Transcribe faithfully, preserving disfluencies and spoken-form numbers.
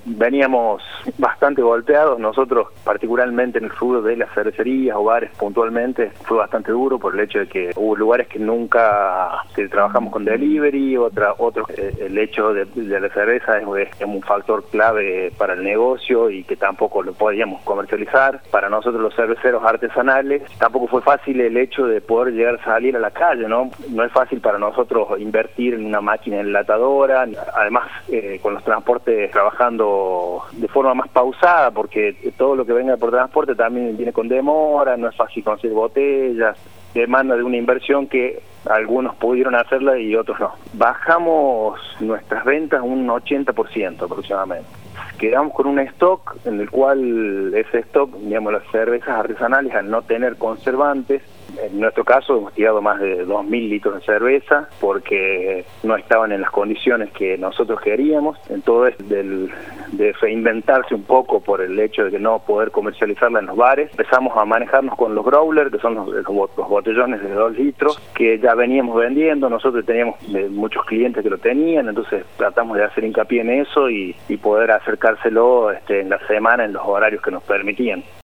veníamos bastante golpeados. Nosotros, particularmente en el rubro de las cervecerías o bares puntualmente, fue bastante duro por el hecho de que hubo lugares que nunca que trabajamos con delivery, otra, otros, eh, el hecho de, de la cerveza es, es un factor clave para el negocio y que tampoco lo podíamos comercializar. Para nosotros los cerveceros artesanales tampoco fue fácil el hecho de poder llegar a salir a la calle, ¿no? No es fácil para nosotros invertir en una máquina enlatadora, además eh, con los transportes trabajando de forma más pausada, porque todo lo que venga por transporte también viene con demora, no es fácil conseguir botellas, demanda de una inversión que algunos pudieron hacerla y otros no. Bajamos nuestras ventas un ochenta por ciento aproximadamente. Quedamos con un stock en el cual ese stock, digamos, las cervezas artesanales, al no tener conservantes, en nuestro caso hemos tirado más de dos mil litros de cerveza porque no estaban en las condiciones que nosotros queríamos. En todo esto del, de reinventarse un poco por el hecho de que no poder comercializarla en los bares, empezamos a manejarnos con los growlers, que son los, los, los botellones de dos litros, que ya veníamos vendiendo. Nosotros teníamos muchos clientes que lo tenían, entonces tratamos de hacer hincapié en eso y, y poder acercárselo este, en la semana en los horarios que nos permitían.